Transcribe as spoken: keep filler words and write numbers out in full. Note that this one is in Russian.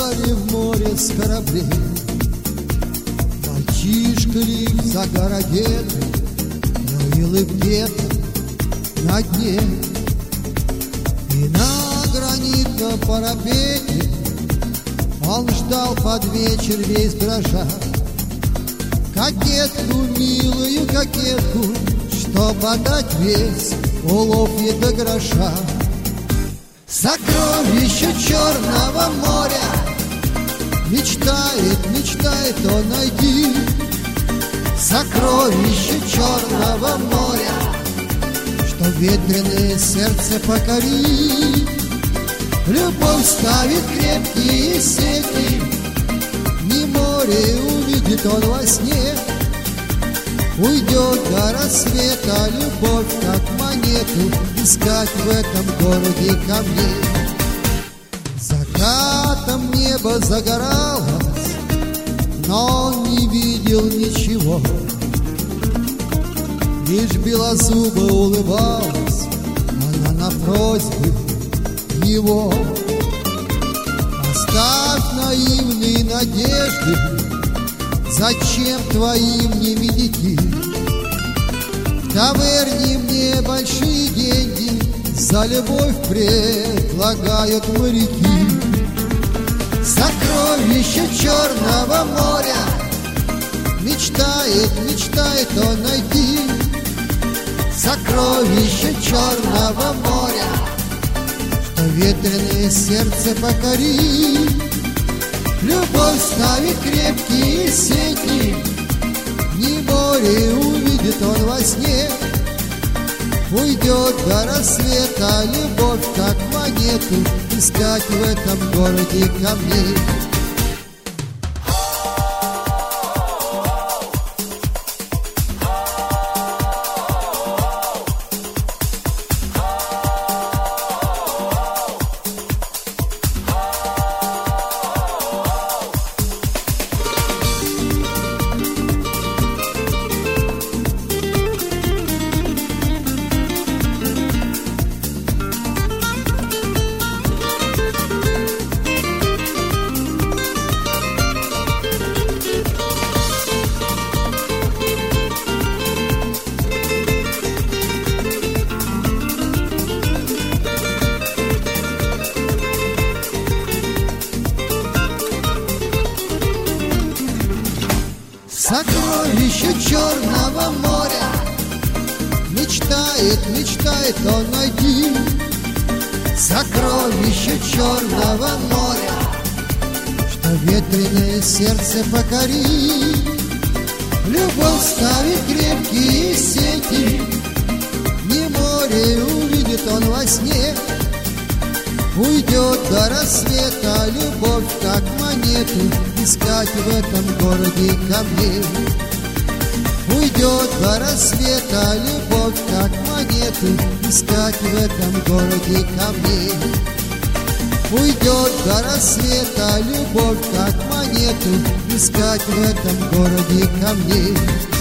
Сигали в море с кораблей, мальчишка лишь загородетый плыл и где-то на дне. И на гранитном парапете он ждал под вечер весь дрожа кокетку, милую кокетку, чтоб отдать весь улов ей до гроша. Сокровище Черного моря мечтает, мечтает он найти. Сокровище Черного моря, что ветреное сердце покорит. Любовь ставит крепкие сети, не море увидит он во сне. Уйдет до рассвета любовь, как монету, искать в этом городе камней. Закатом небо загоралось, но он не видел ничего. Лишь белозубо улыбалась она на просьбы его. Оставь наивные надежды, зачем твоим не медики? В таверне мне большие деньги за любовь предлагают моряки. Сокровище Черного моря мечтает, мечтает он найти. Сокровище Черного моря, что ветреное сердце покорит. Любовь ставит крепкие сети, не море увидит он во сне. Уйдет до рассвета любовь, как монету, искать в этом городе камней. Сокровище Черного моря мечтает, мечтает он найти. Сокровище Черного моря, что ветреное сердце покорит. Любовь ставит крепкие сети, не море увидит он во сне. Уйдет до рассвета любовь, как монету, искать в этом городе камней. Уйдет до рассвета любовь, как монету, искать в этом городе камней. Уйдет до рассвета любовь, как монету, искать в этом городе камней.